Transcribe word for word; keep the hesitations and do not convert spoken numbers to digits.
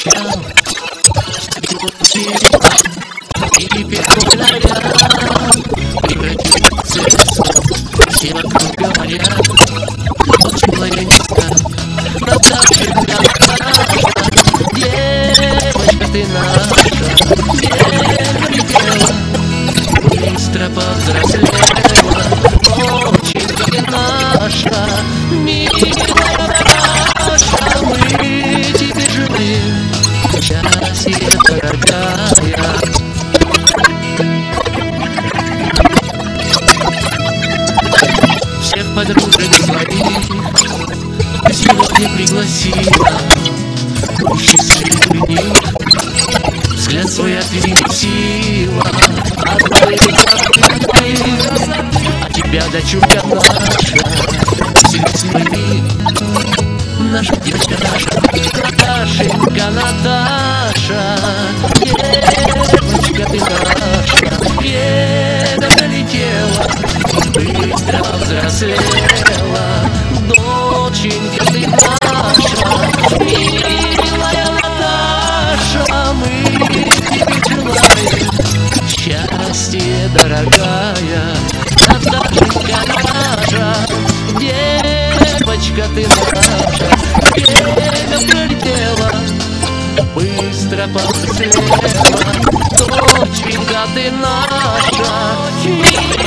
обещал, и первый наряд превратил в царицу. Все вокруг говорят, очень была я низка, Наташа, Наташа, девочка ты наша, где прилетела, быстро повзрослела, очень ты наша, милая наша, мы тебе желаем счастья, дорогая. Всех подружек своих ты сегодня пригласила, и счастливый них взгляд свой отвели сила от твоей красоты, а тебя, дочурка наша, счастливый наша девочка наша, Наташенька, Наташа, девочка ты наша, время пролетело, быстро взрослела, доченька ты наша, милая Наташа, мы тебе желаем счастья, дорогая, Наташенька наша, девочка ты наша, время пролетело, быстро повзрослела, доченька ты наша.